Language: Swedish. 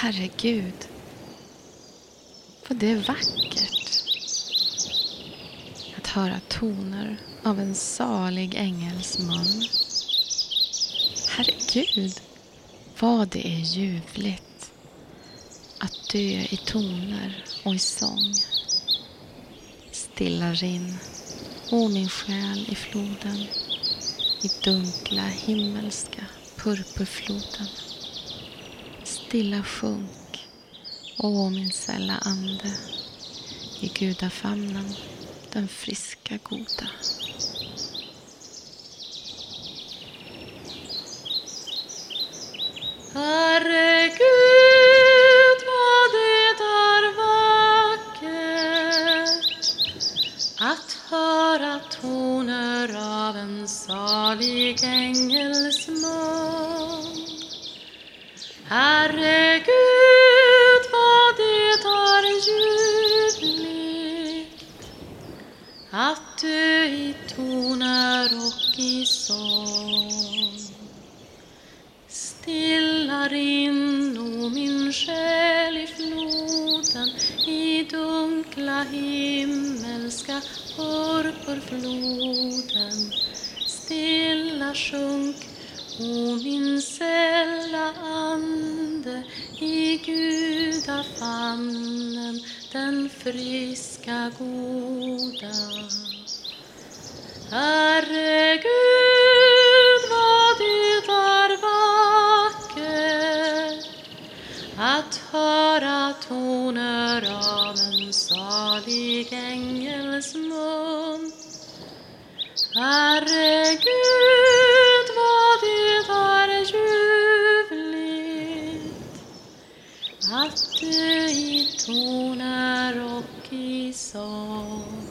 Herregud, vad det är vackert att höra toner av en salig ängels mun. Herregud, vad det är ljuvligt att dö i toner och i sång. Stilla rinn, o min själ i floden, i dunkla himmelska purpurfloden. Stilla sjunk, o min sälla ande, i gudafamnen, den friska goda. Herregud, vad det är vackert att höra toner av en salig ängels mun. Herregud, vad det är ljuvligt att dö i toner och i sång. Stilla rinn, o min själ i floden, i dunkla himmelska purpurfloden. Stilla sjunk, o min sälla ande, i gudafamnen, den friska goda. Herregud, vad det är vackert att höra toner av en salig ängels mun. Herregud, vad det är ljuvligt att dö i toner och i sång.